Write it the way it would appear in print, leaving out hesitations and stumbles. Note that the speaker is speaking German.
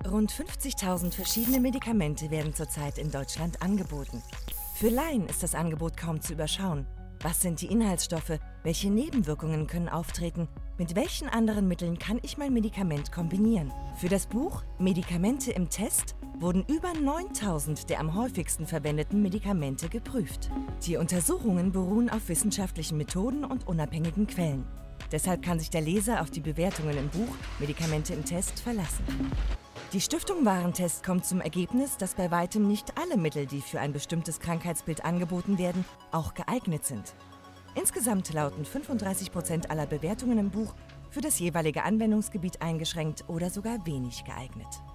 Rund 50.000 verschiedene Medikamente werden zurzeit in Deutschland angeboten. Für Laien ist das Angebot kaum zu überschauen. Was sind die Inhaltsstoffe? Welche Nebenwirkungen können auftreten? Mit welchen anderen Mitteln kann ich mein Medikament kombinieren? Für das Buch Medikamente im Test wurden über 9.000 der am häufigsten verwendeten Medikamente geprüft. Die Untersuchungen beruhen auf wissenschaftlichen Methoden und unabhängigen Quellen. Deshalb kann sich der Leser auf die Bewertungen im Buch Medikamente im Test verlassen. Die Stiftung Warentest kommt zum Ergebnis, dass bei weitem nicht alle Mittel, die für ein bestimmtes Krankheitsbild angeboten werden, auch geeignet sind. Insgesamt lauten 35% aller Bewertungen im Buch für das jeweilige Anwendungsgebiet eingeschränkt oder sogar wenig geeignet.